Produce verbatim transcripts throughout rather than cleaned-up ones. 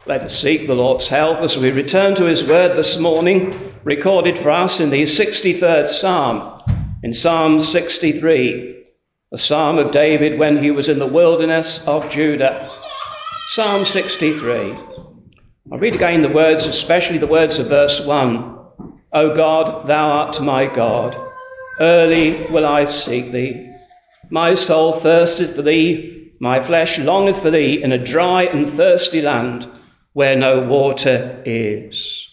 Let us seek the Lord's help as we return to his word this morning, recorded for us in the sixty-third Psalm, in Psalm sixty-three, a psalm of David when he was in the wilderness of Judah. Psalm sixty-three. I'll read again the words, especially the words of verse one. O God, thou art my God. Early will I seek thee. My soul thirsteth for thee. My flesh longeth for thee in a dry and thirsty land where no water is.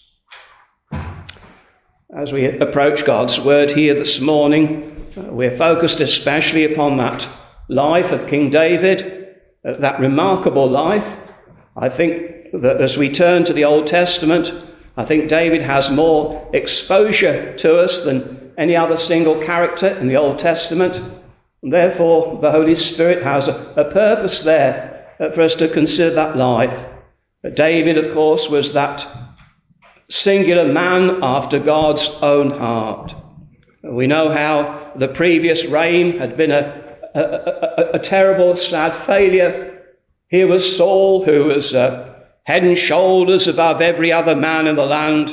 As we approach God's word here this morning, we're focused especially upon that life of King David, that remarkable life. I think that as we turn to the Old Testament, I think David has more exposure to us than any other single character in the Old Testament. And therefore, the Holy Spirit has a, a purpose there for us to consider that life. But David, of course, was that singular man after God's own heart. We know how the previous reign had been a, a, a, a terrible, sad failure. Here was Saul, who was uh, head and shoulders above every other man in the land.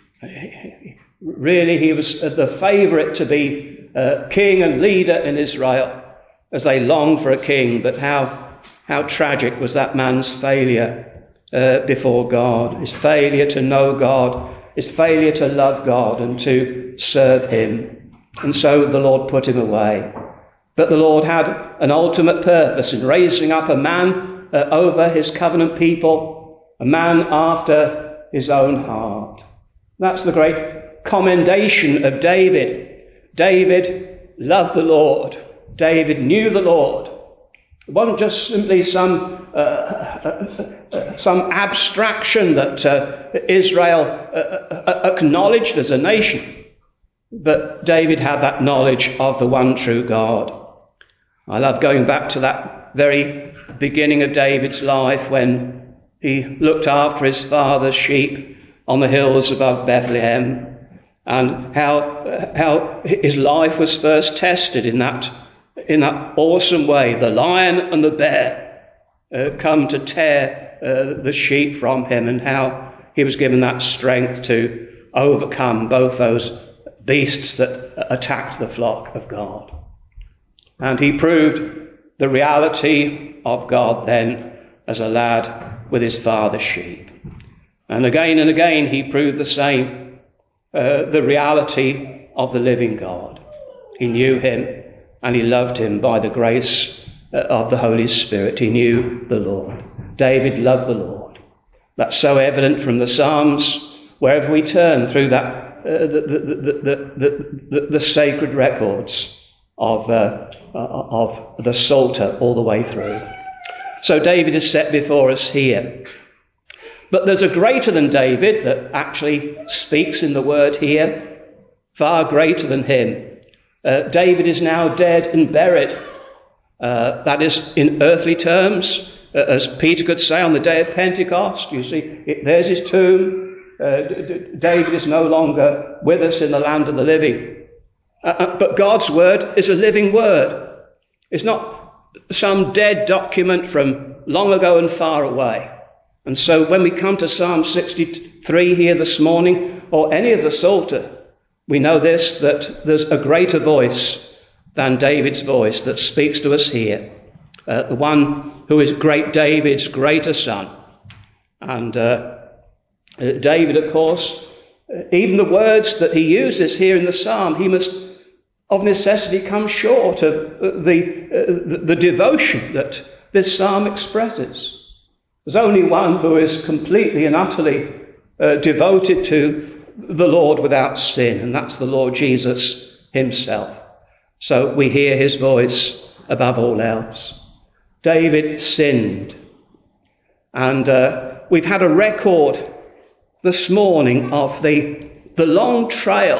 Really, he was the favourite to be uh, king and leader in Israel as they longed for a king. But how, how tragic was that man's failure Uh, before God, his failure to know God, his failure to love God and to serve him. And so the Lord put him away. But the Lord had an ultimate purpose in raising up a man uh, over his covenant people, a man after his own heart. That's the great commendation of David. David loved the Lord. David knew the Lord. It wasn't just simply some uh, uh, uh, some abstraction that uh, Israel uh, uh, acknowledged as a nation, but David had that knowledge of the one true God. I love going back to that very beginning of David's life when he looked after his father's sheep on the hills above Bethlehem, and how uh, how his life was first tested in that in that awesome way. The lion and the bear uh, come to tear uh, the sheep from him, and how he was given that strength to overcome both those beasts that attacked the flock of God. And he proved the reality of God then as a lad with his father's sheep. And again and again he proved the same, uh, the reality of the living God. He knew him and he loved him by the grace of the Holy Spirit. He knew the Lord. David loved the Lord. That's so evident from the Psalms, wherever we turn through that uh, the, the, the, the, the, the sacred records of, uh, of the Psalter all the way through. So David is set before us here. But there's a greater than David that actually speaks in the word here, far greater than him. Uh, David is now dead and buried. Uh, that is in earthly terms, uh, as Peter could say on the day of Pentecost. You see, it, there's his tomb. Uh, D- D- David is no longer with us in the land of the living. Uh, uh, but God's word is a living word. It's not some dead document from long ago and far away. And so when we come to Psalm sixty-three here this morning, or any of the Psalter, we know this, that there's a greater voice than David's voice that speaks to us here. Uh, the one who is great David's greater son. And uh, uh, David, of course, uh, even the words that he uses here in the psalm, he must of necessity come short of uh, the, uh, the, the devotion that this psalm expresses. There's only one who is completely and utterly uh, devoted to the Lord without sin, and that's the Lord Jesus himself. So we hear his voice above all else. David sinned, and uh, we've had a record this morning of the, the long trail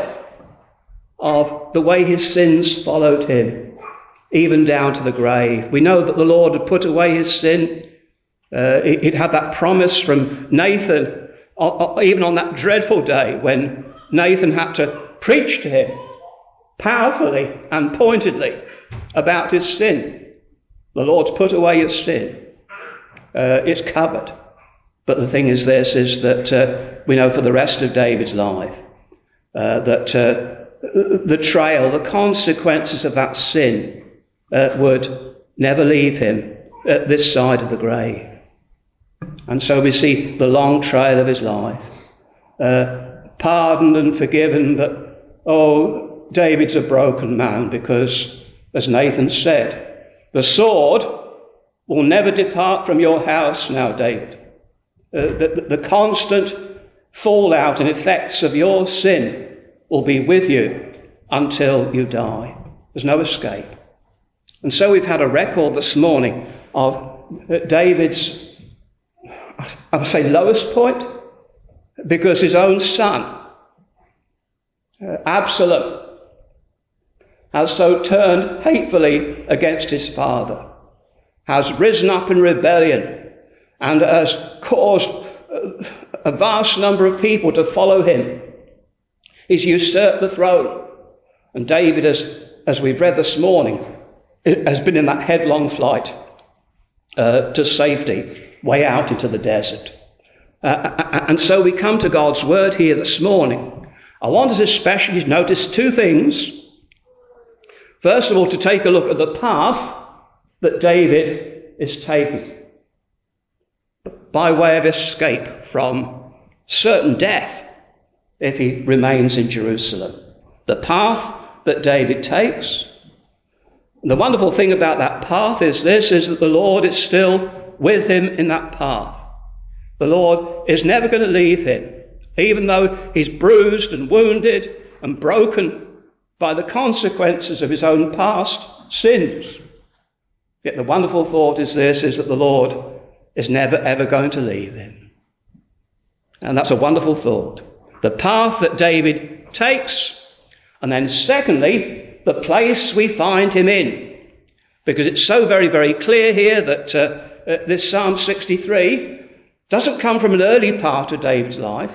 of the way his sins followed him, even down to the grave. We know that the Lord had put away his sin. Uh, it, it had that promise from Nathan, even on that dreadful day when Nathan had to preach to him powerfully and pointedly about his sin. The Lord's put away his sin. Uh, it's covered. But the thing is this, is that uh, we know for the rest of David's life uh, that uh, the trail, the consequences of that sin uh, would never leave him at this side of the grave. And so we see the long trail of his life, uh, pardoned and forgiven, but, oh, David's a broken man because, as Nathan said, the sword will never depart from your house now, David. Uh, the, the constant fallout and effects of your sin will be with you until you die. There's no escape. And so we've had a record this morning of David's, I would say, lowest point, because his own son, uh, Absalom, has so turned hatefully against his father, has risen up in rebellion, and has caused a vast number of people to follow him. He's usurped the throne. And David, as, as we've read this morning, has been in that headlong flight uh, to safety, way out into the desert. Uh, and so we come to God's word here this morning. I want us especially to notice two things. First of all, to take a look at the path that David is taking by way of escape from certain death if he remains in Jerusalem. The path that David takes. And the wonderful thing about that path is this, is that the Lord is still with him in that path. The Lord is never going to leave him, even though he's bruised and wounded and broken by the consequences of his own past sins. Yet the wonderful thought is this, is that the Lord is never ever going to leave him. And that's a wonderful thought. The path that David takes, and then secondly, the place we find him in. Because it's so very, very clear here that uh, uh, this Psalm sixty-three doesn't come from an early part of David's life.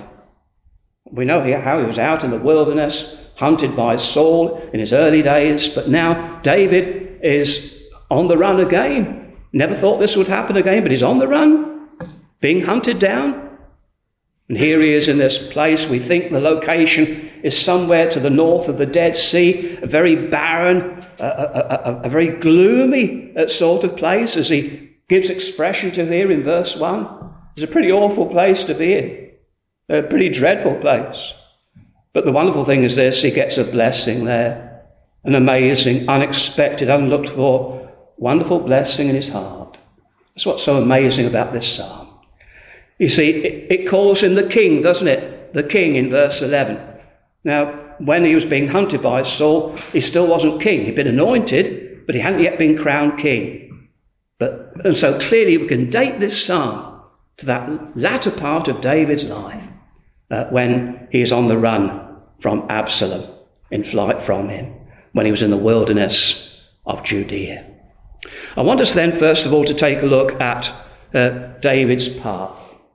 We know here how he was out in the wilderness, hunted by Saul in his early days, but now David is on the run again. Never thought this would happen again, but he's on the run, being hunted down. And here he is in this place. We think the location is somewhere to the north of the Dead Sea, a very barren, a, a, a, a very gloomy sort of place, as he gives expression to here in verse one. It's a pretty awful place to be in, a pretty dreadful place. But the wonderful thing is this, he gets a blessing there, an amazing, unexpected, unlooked for, wonderful blessing in his heart. That's what's so amazing about this psalm. You see, it, it calls him the king, doesn't it? The king in verse eleven. Now, when he was being hunted by Saul, he still wasn't king. He'd been anointed, but he hadn't yet been crowned king. But, and so clearly we can date this psalm to that latter part of David's life, uh, when he is on the run from Absalom, in flight from him, when he was in the wilderness of Judea. I want us then, first of all, to take a look at uh, David's path,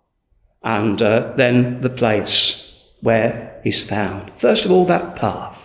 and uh, then the place where he's found. First of all, that path.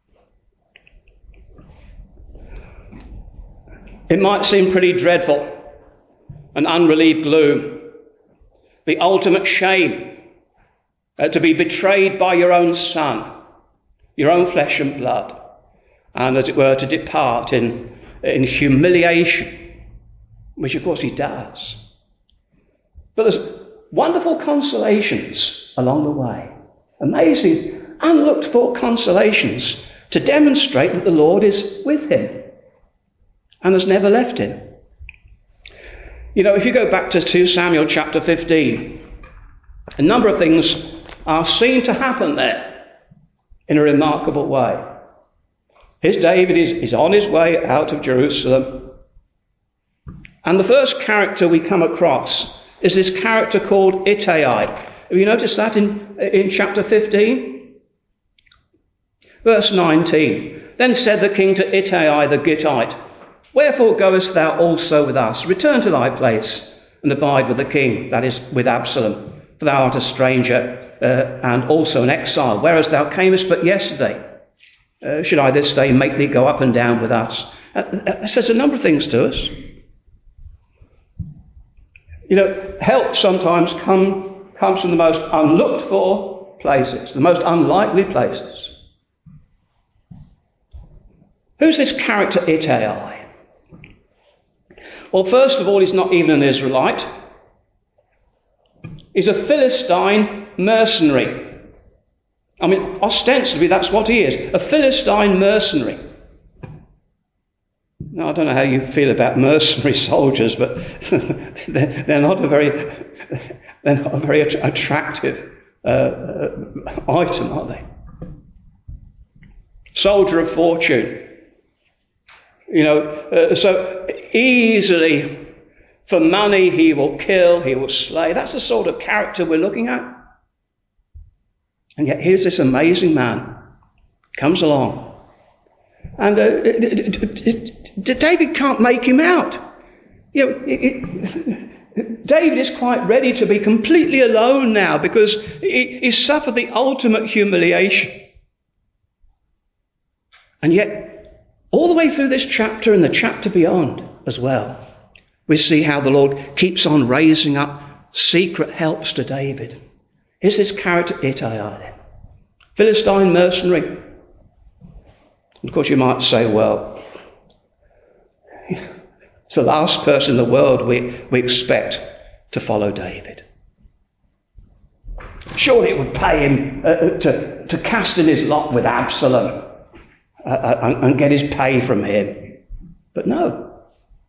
It might seem pretty dreadful, an unrelieved gloom, the ultimate shame, uh, to be betrayed by your own son, your own flesh and blood, and as it were to depart in, in humiliation, which of course he does. But there's wonderful consolations along the way, amazing, unlooked for consolations to demonstrate that the Lord is with him and has never left him. You know, if you go back to Second Samuel chapter fifteen, a number of things are seen to happen there in a remarkable way. Here's David is, is on his way out of Jerusalem. And the first character we come across is this character called Ittai. Have you noticed that in, in chapter fifteen? Verse nineteen. Then said the king to Ittai the Gittite, wherefore goest thou also with us? Return to thy place and abide with the king, that is, with Absalom. For thou art a stranger uh, and also an exile, whereas thou camest but yesterday. Uh, should I this day make thee go up and down with us? Uh, it says a number of things to us. You know, help sometimes come, comes from the most unlooked for places, the most unlikely places. Who's this character Ittai? Well, first of all, he's not even an Israelite. He's a Philistine mercenary. I mean, ostensibly, that's what he is, a Philistine mercenary. Now, I don't know how you feel about mercenary soldiers, but they're, they're not a very, they're not a very attractive uh, uh, item, are they? Soldier of fortune. You know, uh, so easily, for money, he will kill, he will slay. That's the sort of character we're looking at. And yet here's this amazing man, comes along. And uh, it, it, it, David can't make him out. You know, it, it, David is quite ready to be completely alone now because he, he suffered the ultimate humiliation. And yet, all the way through this chapter and the chapter beyond as well, we see how the Lord keeps on raising up secret helps to David. Here's this character Ittai, Philistine mercenary. Of course, you might say, well, it's the last person in the world we, we expect to follow David. Surely it would pay him uh, to, to cast in his lot with Absalom uh, uh, and, and get his pay from him. But no.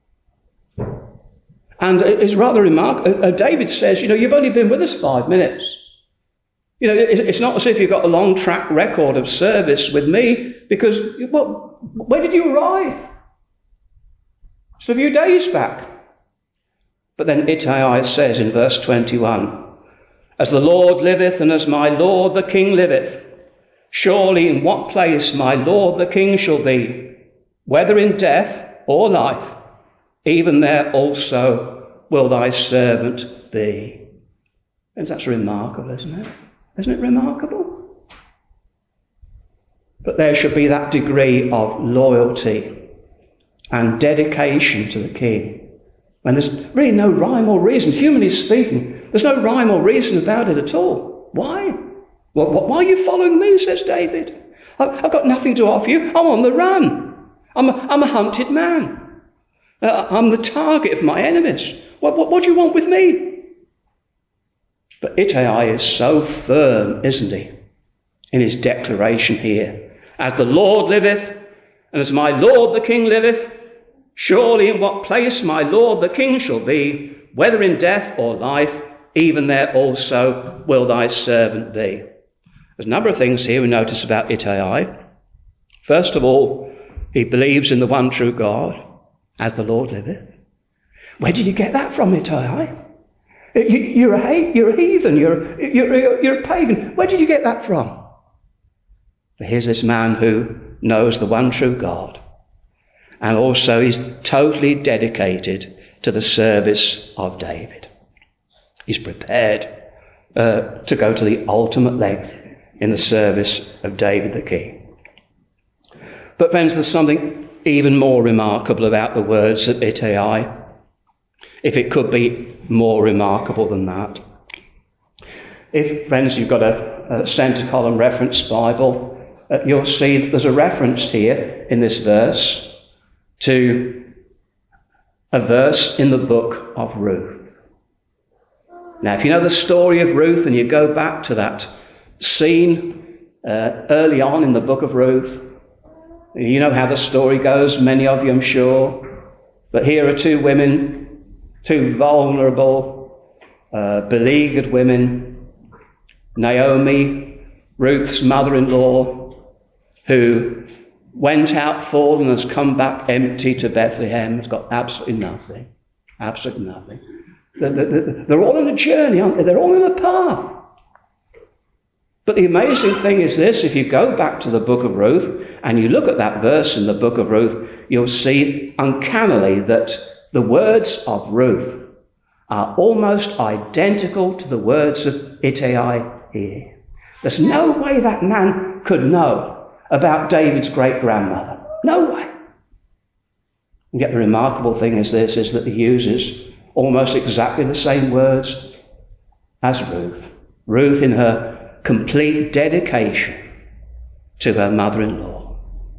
And it's rather remarkable. Uh, David says, you know, you've only been with us five minutes. You know, it's not as if you've got a long track record of service with me, because, well, when did you arrive? It's a few days back. But then Ittai says in verse twenty-one, as the Lord liveth, and as my Lord the King liveth, surely in what place my Lord the King shall be, whether in death or life, even there also will thy servant be. And that's remarkable, isn't it? Isn't it remarkable? But there should be that degree of loyalty and dedication to the King. And there's really no rhyme or reason. Humanly speaking, there's no rhyme or reason about it at all. Why? Well, why are you following me, says David. I've got nothing to offer you. I'm on the run. I'm a, I'm a hunted man. Uh, I'm the target of my enemies. What, what, what do you want with me? But Ittai is so firm, isn't he, in his declaration here. As the Lord liveth, and as my Lord the King liveth, surely in what place my Lord the King shall be, whether in death or life, even there also will thy servant be. There's a number of things here we notice about Ittai. First of all, he believes in the one true God, as the Lord liveth. Where did you get that from, Ittai? You're a, you're a heathen, you're, you're, you're a pagan. Where did you get that from? But here's this man who knows the one true God, and also is totally dedicated to the service of David. He's prepared uh, to go to the ultimate length in the service of David the King. But friends, there's something even more remarkable about the words of Ittai, if it could be more remarkable than that. If, friends, you've got a, a centre column reference Bible, uh, you'll see that there's a reference here in this verse to a verse in the book of Ruth. Now, if you know the story of Ruth and you go back to that scene uh, early on in the book of Ruth, you know how the story goes, many of you I'm sure. But here are two women, two vulnerable, uh, beleaguered women, Naomi, Ruth's mother-in-law, who went out full and has come back empty to Bethlehem, has got absolutely nothing, absolutely nothing. They're, they're, they're all on a journey, aren't they? They're all on a path. But the amazing thing is this, if you go back to the book of Ruth and you look at that verse in the book of Ruth, you'll see uncannily that the words of Ruth are almost identical to the words of Ittai here. There's no way that man could know about David's great-grandmother. No way. And yet the remarkable thing is this, is that he uses almost exactly the same words as Ruth. Ruth in her complete dedication to her mother-in-law.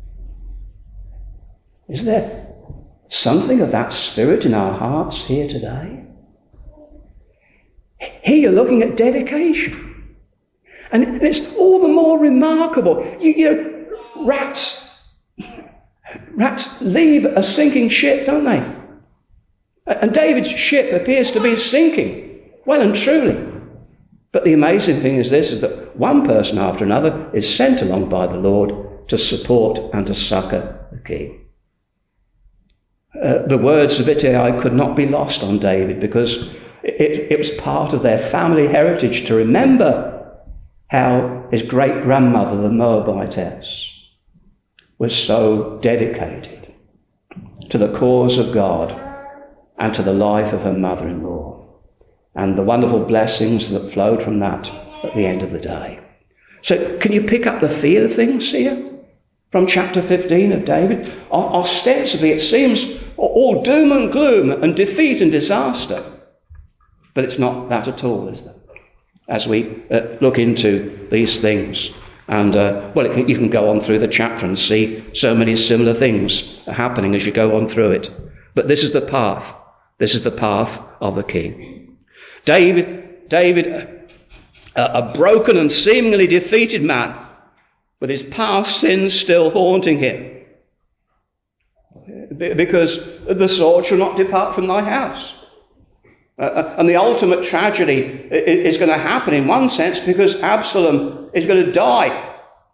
Is there something of that spirit in our hearts here today? Here you're looking at dedication. And it's all the more remarkable. You, you know, rats, rats leave a sinking ship, don't they? And David's ship appears to be sinking, well and truly. But the amazing thing is this, is that one person after another is sent along by the Lord to support and to succour the king. Uh, the words of Ittai could not be lost on David, because it, it was part of their family heritage to remember how his great-grandmother, the Moabitess, was so dedicated to the cause of God and to the life of her mother-in-law, and the wonderful blessings that flowed from that at the end of the day. So can you pick up the feel of things here from chapter fifteen of David? Ostensibly it seems all doom and gloom and defeat and disaster, but it's not that at all, is there? As we uh, look into these things, and uh, well, it can, you can go on through the chapter and see so many similar things are happening as you go on through it. But this is the path. This is the path of the king. David, David, a, a broken and seemingly defeated man, with his past sins still haunting him. Because the sword shall not depart from thy house. Uh, and the ultimate tragedy is going to happen in one sense, because Absalom is going to die.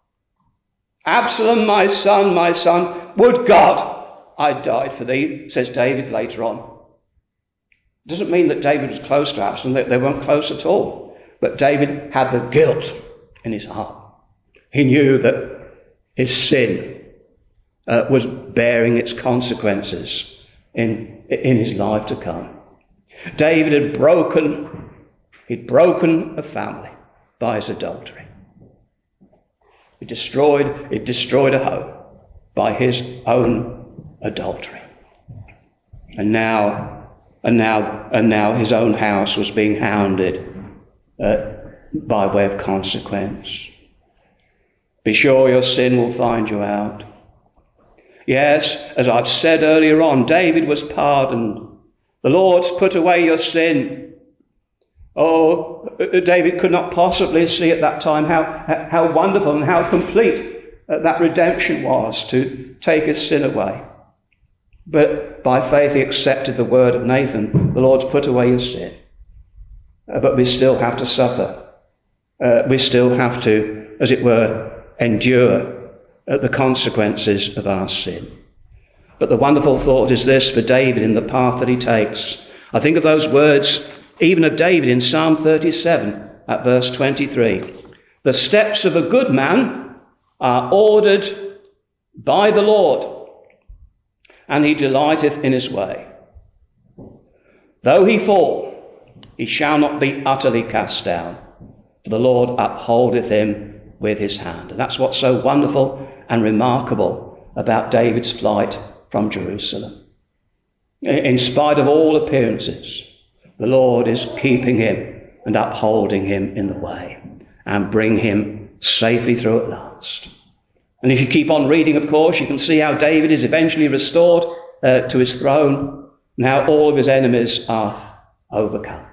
Absalom, my son, my son, would God I died for thee, says David later on. It doesn't mean that David was close to Absalom. They, they weren't close at all. But David had the guilt in his heart. He knew that his sin uh, was bearing its consequences in, in his life to come. David had broken, he'd broken a family by his adultery. He destroyed, he destroyed a home by his own adultery. And now, and now, and now his own house was being hounded uh, by way of consequence. Be sure your sin will find you out. Yes, as I've said earlier on, David was pardoned. The Lord's put away your sin. Oh, David could not possibly see at that time how, how wonderful and how complete that redemption was, to take his sin away. But by faith he accepted the word of Nathan. The Lord's put away your sin. Uh, but we still have to suffer. Uh, we still have to, as it were, endure uh, the consequences of our sin. But the wonderful thought is this for David in the path that he takes. I think of those words, even of David in Psalm thirty-seven at verse twenty-three. The steps of a good man are ordered by the Lord, and he delighteth in his way. Though he fall, he shall not be utterly cast down, for the Lord upholdeth him with his hand. And that's what's so wonderful and remarkable about David's flight from Jerusalem. In spite of all appearances, the Lord is keeping him and upholding him in the way, and bring him safely through at last. And if you keep on reading, of course, you can see how David is eventually restored uh, to his throne, and how all of his enemies are overcome.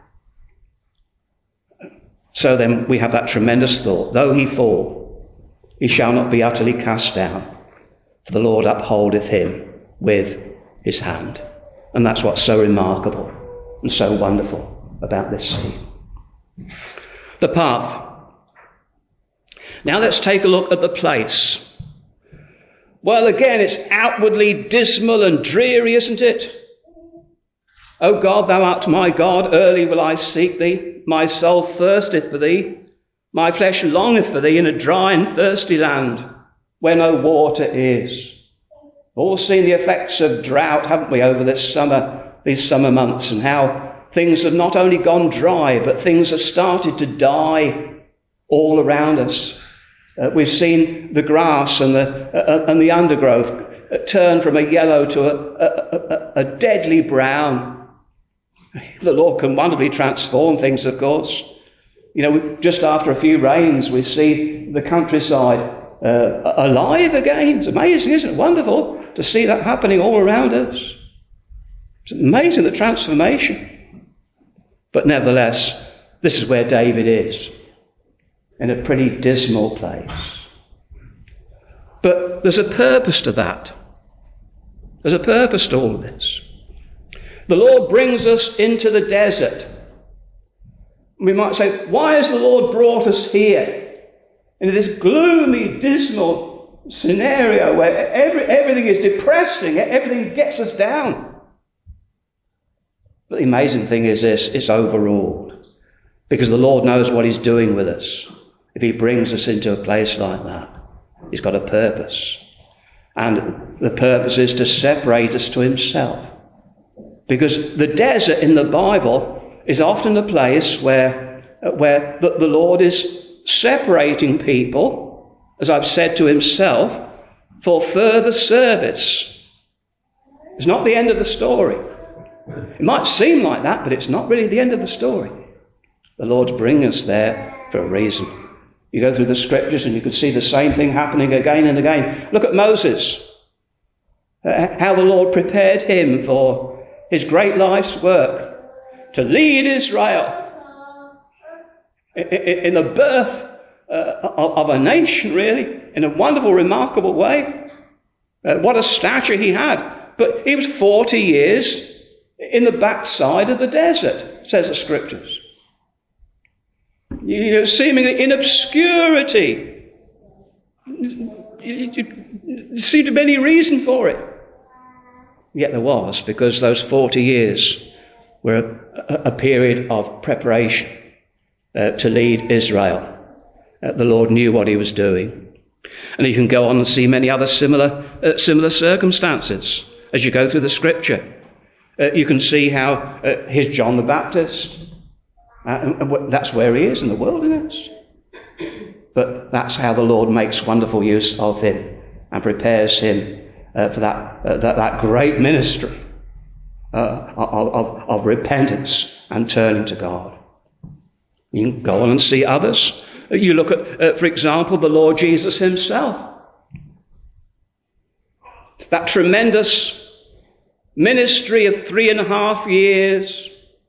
So then we have that tremendous thought. Though he fall, he shall not be utterly cast down, for the Lord upholdeth him with his hand. And that's what's so remarkable and so wonderful about this scene. The path. Now let's take a look at the place. Well, again, it's outwardly dismal and dreary, isn't it? O God, thou art my God, early will I seek thee. My soul thirsteth for thee. My flesh longeth for thee in a dry and thirsty land, where no water is. We've all seen the effects of drought, haven't we, over this summer, these summer months, and how things have not only gone dry, but things have started to die all around us. Uh, we've seen the grass and the uh, and the undergrowth turn from a yellow to a, a, a, a deadly brown. The Lord can wonderfully transform things, of course. You know, just after a few rains, we see the countryside uh, alive again. It's amazing, isn't it? Wonderful to see that happening all around us. It's amazing, the transformation. But nevertheless, this is where David is, in a pretty dismal place. But there's a purpose to that. There's a purpose to all this. The Lord brings us into the desert. We might say, why has the Lord brought us here? Into this gloomy, dismal scenario where every, everything is depressing, everything gets us down. But the amazing thing is this, it's overruled. Because the Lord knows what he's doing with us. If he brings us into a place like that, he's got a purpose. And the purpose is to separate us to himself. Because the desert in the Bible is often a place where, where the, the Lord is separating people, as I've said, to himself, for further service. It's not the end of the story. It might seem like that, but it's not really the end of the story. The Lord's bringing us there for a reason. You go through the scriptures and you can see the same thing happening again and again. Look at Moses. Uh, how the Lord prepared him for his great life's work. To lead Israel in, in, in the birth uh, of, of a nation, really, in a wonderful, remarkable way. Uh, what a stature he had. But he was forty years in the backside of the desert, says the scriptures. You know, seemingly in obscurity. There seemed to be any reason for it. Yet there was, because those forty years were a, a period of preparation uh, to lead Israel. Uh, the Lord knew what he was doing. And you can go on and see many other similar uh, similar circumstances as you go through the scripture. Uh, you can see how uh, here's John the Baptist. Uh, and, and that's where he is, in the wilderness. But that's how the Lord makes wonderful use of him and prepares him uh, for that, uh, that that great ministry uh, of, of, of repentance and turning to God. You can go on and see others. You look at, uh, for example, the Lord Jesus himself. That tremendous ministry of three and a half years.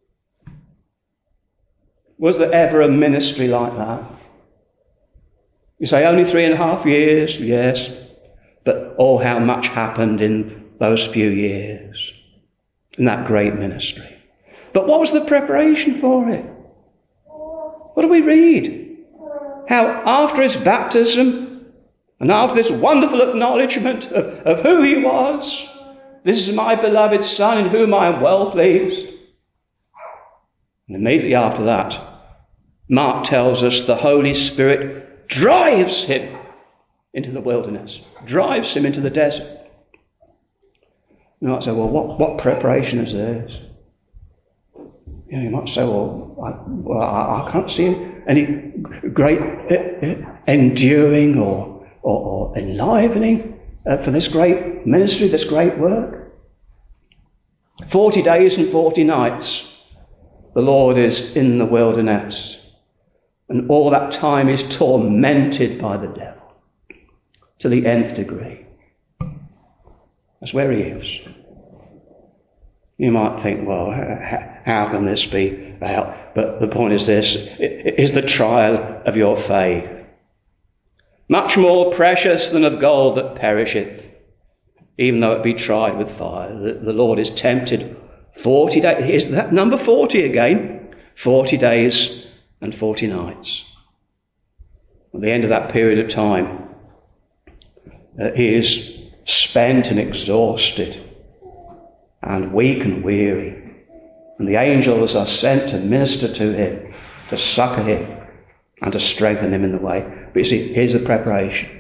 Was there ever a ministry like that? You say only three and a half years, yes. But oh, how much happened in those few years. In that great ministry. But what was the preparation for it? What do we read? How after his baptism and after this wonderful acknowledgement of, of who he was, this is my beloved Son in whom I am well pleased. And immediately after that, Mark tells us the Holy Spirit drives him into the wilderness, drives him into the desert. You might say, well, what, what preparation is this? You know, you might say, well, I, well, I, I can't see any great enduring or, or, or enlivening uh, for this great ministry, this great work. Forty days and forty nights, the Lord is in the wilderness. And all that time is tormented by the devil to the nth degree. That's where he is. You might think, well, how can this be a help? But the point is this, it is the trial of your faith. Much more precious than of gold that perisheth, even though it be tried with fire. The, the Lord is tempted forty days. Is that number forty again? Forty days and forty nights. At the end of that period of time, uh, he is spent and exhausted and weak and weary. And the angels are sent to minister to him, to succour him, and to strengthen him in the way. But you see, here's the preparation.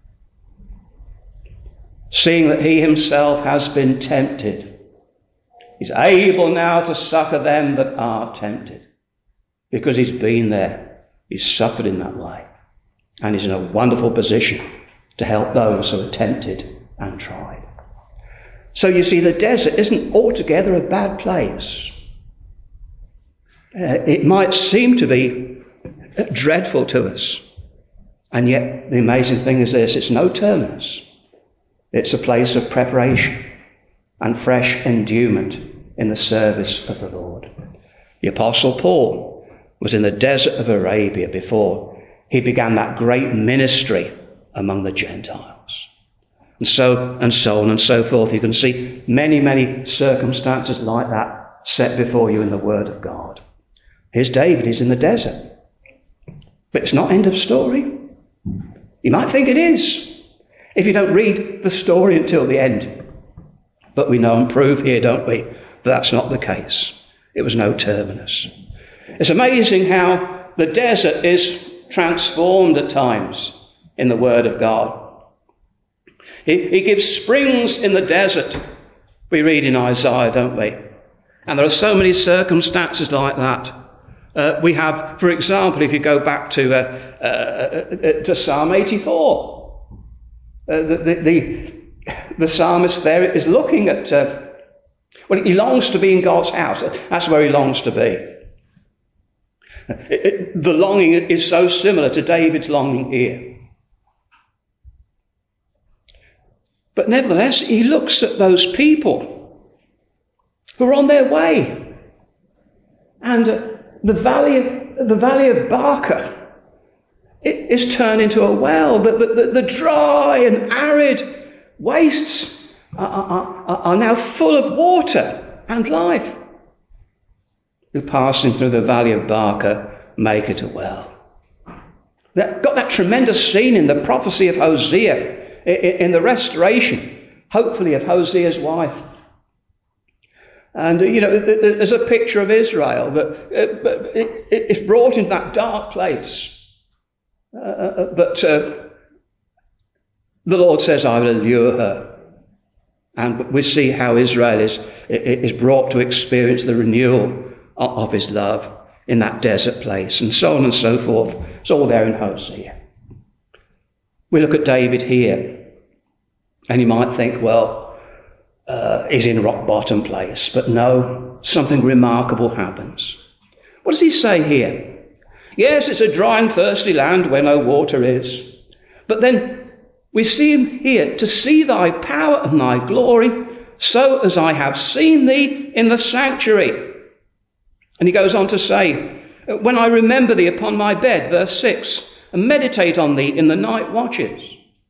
Seeing that he himself has been tempted, he's able now to succour them that are tempted. Because he's been there, he's suffered in that way. And he's in a wonderful position to help those who are tempted and tried. So you see, the desert isn't altogether a bad place. Uh, it might seem to be dreadful to us. And yet the amazing thing is this, it's no terminus. It's a place of preparation and fresh endowment in the service of the Lord. The Apostle Paul was in the desert of Arabia before he began that great ministry among the Gentiles. And so, and so on and so forth. You can see many, many circumstances like that set before you in the Word of God. Here's David, he's in the desert. But it's not end of story. You might think it is, if you don't read the story until the end. But we know and prove here, don't we, that that's not the case. It was no terminus. It's amazing how the desert is transformed at times in the Word of God. He, he gives springs in the desert, we read in Isaiah, don't we? And there are so many circumstances like that. Uh, we have, for example, if you go back to uh, uh, uh, to Psalm eighty-four, uh, the, the, the, the psalmist there is looking at, uh, well, he longs to be in God's house. That's where he longs to be. It, it, the longing is so similar to David's longing here. But nevertheless, he looks at those people who are on their way. And uh, the valley of, the valley of Baca it is turned into a well. The, the, the dry and arid wastes are, are, are now full of water and life. Who passing through the valley of Baca make it a well. That, got that tremendous scene in the prophecy of Hosea, in, in the restoration, hopefully, of Hosea's wife. And, you know, there's a picture of Israel, but it's brought into that dark place. Uh, but uh, the Lord says, I will allure her. And we see how Israel is, is brought to experience the renewal of his love in that desert place, and so on and so forth. It's all there in Hosea. We look at David here, and you might think, well, Uh, is in rock bottom place. But no, something remarkable happens. What does he say here? Yes, it's a dry and thirsty land where no water is. But then we see him here, to see thy power and thy glory, so as I have seen thee in the sanctuary. And he goes on to say, when I remember thee upon my bed, verse six, and meditate on thee in the night watches.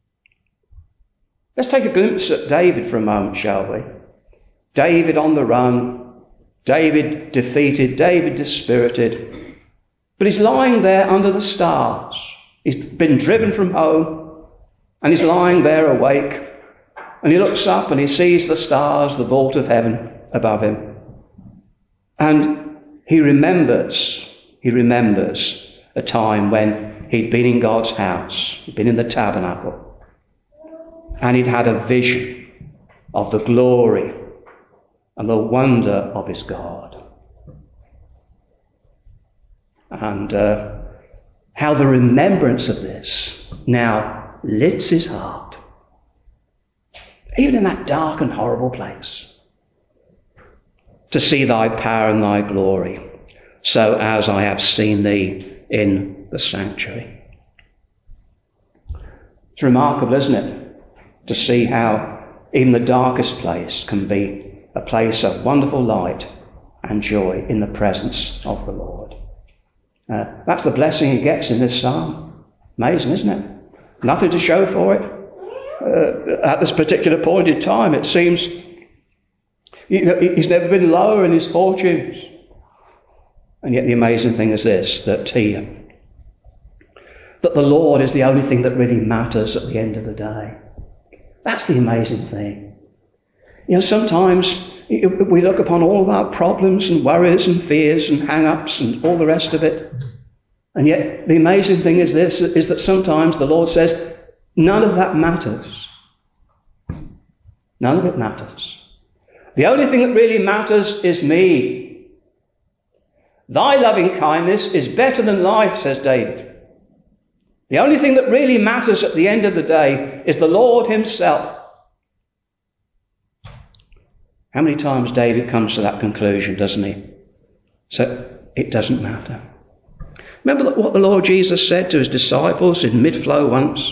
Let's take a glimpse at David for a moment, shall we? David on the run, David defeated, David dispirited. But he's lying there under the stars. He's been driven from home, and he's lying there awake. And he looks up and he sees the stars, the vault of heaven above him. And he remembers, he remembers a time when he'd been in God's house, he'd been in the tabernacle. And he'd had a vision of the glory and the wonder of his God. And uh, how the remembrance of this now lifts his heart, even in that dark and horrible place, to see thy power and thy glory, so as I have seen thee in the sanctuary. It's remarkable, isn't it? To see how even the darkest place can be a place of wonderful light and joy in the presence of the Lord. Uh, that's the blessing he gets in this psalm. Amazing, isn't it? Nothing to show for it. Uh, at this particular point in time, it seems he's never been lower in his fortunes. And yet the amazing thing is this, that he, that the Lord is the only thing that really matters at the end of the day. That's the amazing thing. You know, sometimes we look upon all of our problems and worries and fears and hang-ups and all the rest of it. And yet the amazing thing is this, is that sometimes the Lord says, none of that matters. None of it matters. The only thing that really matters is me. Thy loving kindness is better than life, says David. The only thing that really matters at the end of the day is the Lord himself. How many times David comes to that conclusion, doesn't he? So it doesn't matter. Remember what the Lord Jesus said to his disciples in mid-flow once?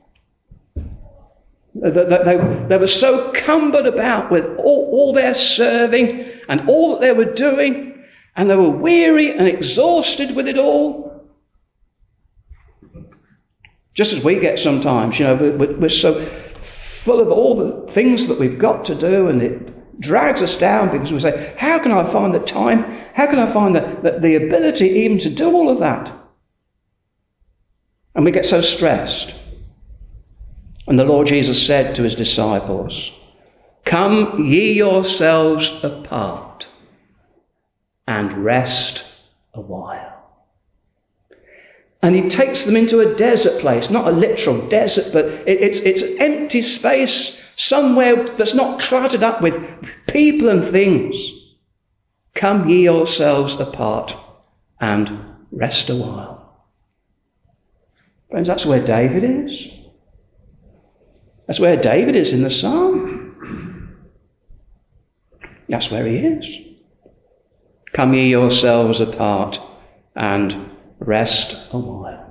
They, they, they were so cumbered about with all, all their serving and all that they were doing, and they were weary and exhausted with it all. Just as we get sometimes, you know, we're, we're so full of all the things that we've got to do, and it drags us down because we say, how can I find the time? How can I find the, the, the ability even to do all of that? And we get so stressed. And the Lord Jesus said to his disciples, come ye yourselves apart and rest a while. And he takes them into a desert place, not a literal desert, but it, it's, it's an empty space somewhere that's not cluttered up with people and things. Come ye yourselves apart and rest a while. Friends, that's where David is. That's where David is in the psalm. That's where he is. Come ye yourselves apart and rest a while.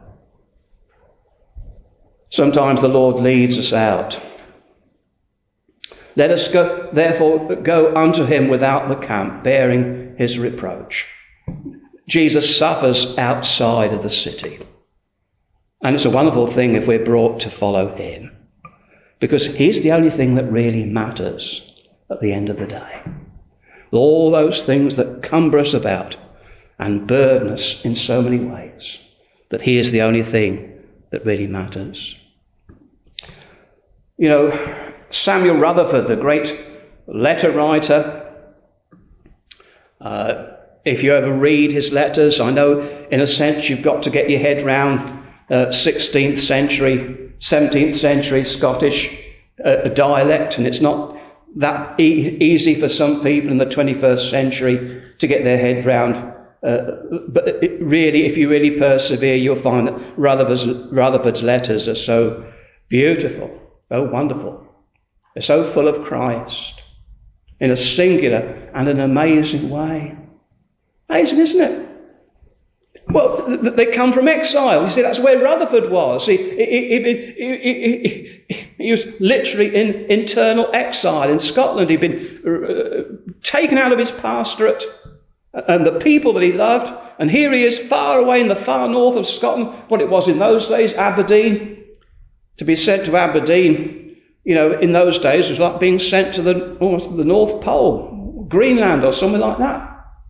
Sometimes the Lord leads us out. Let us go, therefore go unto him without the camp, bearing his reproach. Jesus suffers outside of the city. And it's a wonderful thing if we're brought to follow him, because he's the only thing that really matters at the end of the day. All those things that cumber us about and burden us in so many ways, that he is the only thing that really matters. You know, Samuel Rutherford, the great letter writer, uh, if you ever read his letters, I know in a sense you've got to get your head round uh, sixteenth century, seventeenth century Scottish uh, dialect, and it's not that e- easy for some people in the twenty-first century to get their head round. Uh, but it really, if you really persevere, you'll find that Rutherford's, Rutherford's letters are so beautiful, so wonderful. They're so full of Christ in a singular and an amazing way. Amazing, isn't it? Well, they come from exile. You see, that's where Rutherford was. He, he, he, he, he, he was literally in internal exile in Scotland. He'd been uh, taken out of his pastorate and the people that he loved. And here he is, far away in the far north of Scotland, what it was in those days, Aberdeen. To be sent to Aberdeen, you know, in those days was like being sent to the, almost the North Pole, Greenland or somewhere like that.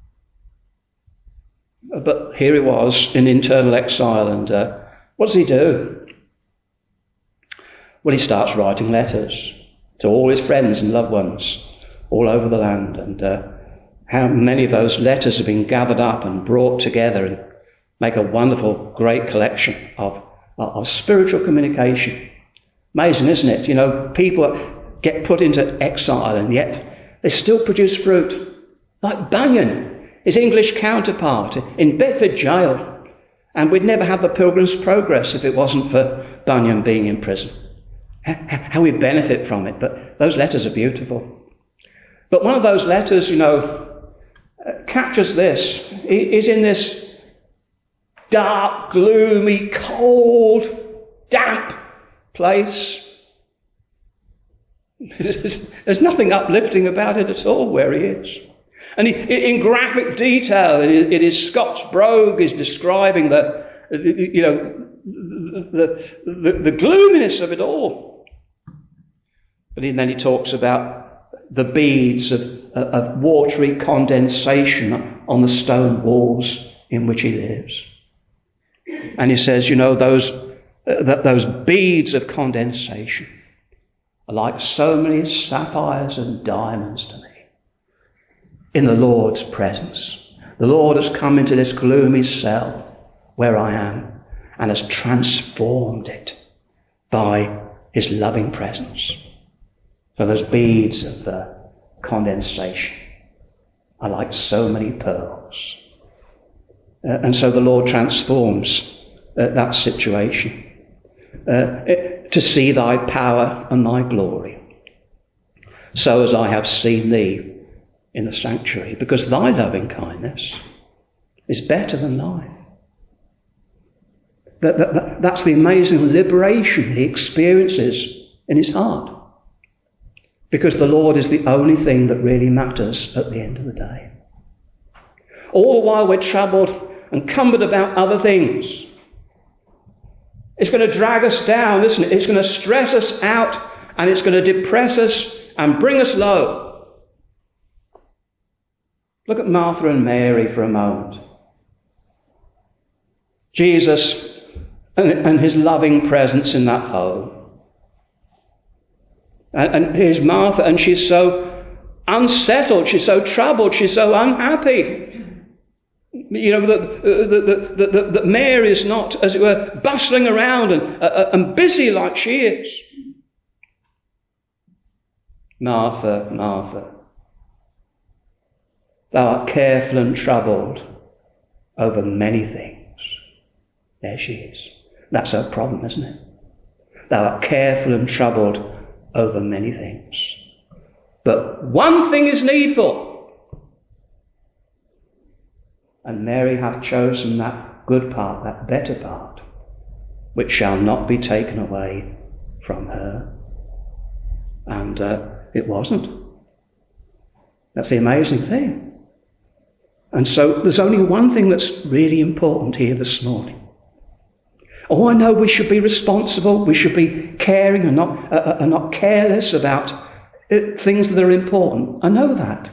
But here he was in internal exile, and uh, what does he do? Well, he starts writing letters to all his friends and loved ones all over the land, and uh, how many of those letters have been gathered up and brought together and make a wonderful, great collection of, of spiritual communication. Amazing, isn't it? You know, people get put into exile and yet they still produce fruit. Like Bunyan, his English counterpart in Bedford jail. And we'd never have the Pilgrim's Progress if it wasn't for Bunyan being in prison. How we benefit from it. But those letters are beautiful. But one of those letters, you know, captures this. He's in this dark, gloomy, cold, damp place. There's nothing uplifting about it at all where he is. And he, in graphic detail, it is Scott's brogue is describing the, you know, the, the, the gloominess of it all. But then he talks about the beads of, of watery condensation on the stone walls in which he lives. And he says, you know, those that those beads of condensation are like so many sapphires and diamonds to me. In the Lord's presence. The Lord has come into this gloomy cell where I am and has transformed it by his loving presence. So those beads of uh, condensation are like so many pearls. Uh, and so the Lord transforms uh, that situation uh, to see thy power and thy glory. So as I have seen thee in the sanctuary, because thy loving kindness is better than life. That, that, that, that's the amazing liberation he experiences in his heart. Because the Lord is the only thing that really matters at the end of the day. All the while we're troubled and cumbered about other things. It's going to drag us down, isn't it? It's going to stress us out, and it's going to depress us and bring us low. Look at Martha and Mary for a moment. Jesus and, and his loving presence in that home. And, and here's Martha, and she's so unsettled, she's so troubled, she's so unhappy. You know, that, that, that, that, that Mary is not, as it were, bustling around and, uh, and busy like she is. Martha, Martha, thou art careful and troubled over many things. There she is. That's her problem, isn't it? Thou art careful and troubled over many things. But one thing is needful. And Mary hath chosen that good part, that better part, which shall not be taken away from her. And uh, it wasn't. That's the amazing thing. And so there's only one thing that's really important here this morning. Oh, I know we should be responsible, we should be caring and not, uh, and not careless about uh, things that are important. I know that.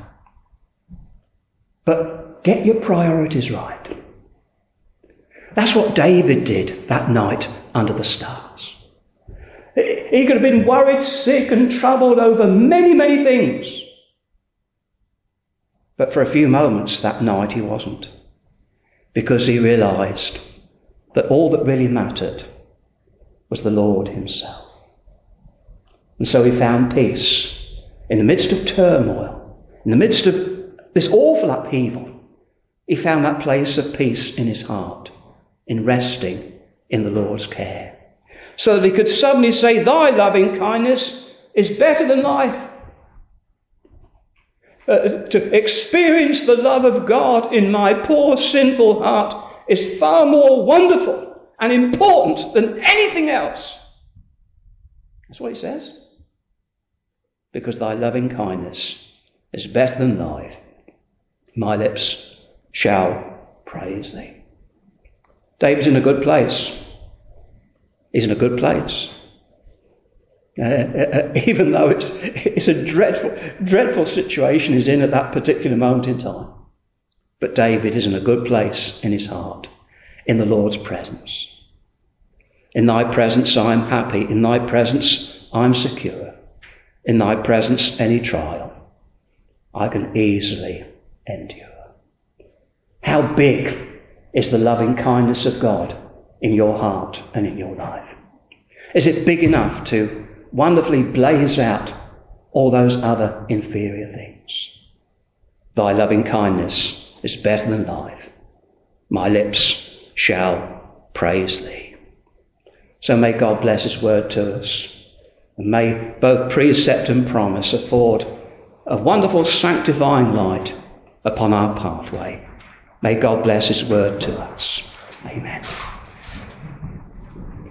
But get your priorities right. That's what David did that night under the stars. He could have been worried, sick and troubled over many, many things. But for a few moments that night he wasn't. Because he realised that all that really mattered was the Lord himself. And so he found peace in the midst of turmoil, in the midst of this awful upheaval. He found that place of peace in his heart, in resting in the Lord's care. So that he could suddenly say, thy loving kindness is better than life. Uh, to experience the love of God in my poor sinful heart is far more wonderful and important than anything else. That's what he says. Because thy loving kindness is better than life. My lips shall praise thee. David's in a good place. He's in a good place. Uh, uh, even though it's, it's a dreadful, dreadful situation he's in at that particular moment in time. But David is in a good place in his heart, in the Lord's presence. In thy presence I am happy. In thy presence I am secure. In thy presence any trial I can easily endure. How big is the loving kindness of God in your heart and in your life? Is it big enough to wonderfully blaze out all those other inferior things? Thy loving kindness is better than life. My lips shall praise thee. So may God bless his word to us. And may both precept and promise afford a wonderful sanctifying light upon our pathway. May God bless his word to us. Amen.